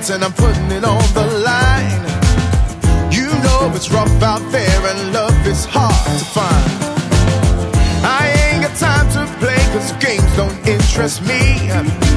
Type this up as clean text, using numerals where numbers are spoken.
chance and I'm putting it on the line. You know it's rough out there and love is hard to find. I ain't got time to play 'cause games don't interest me.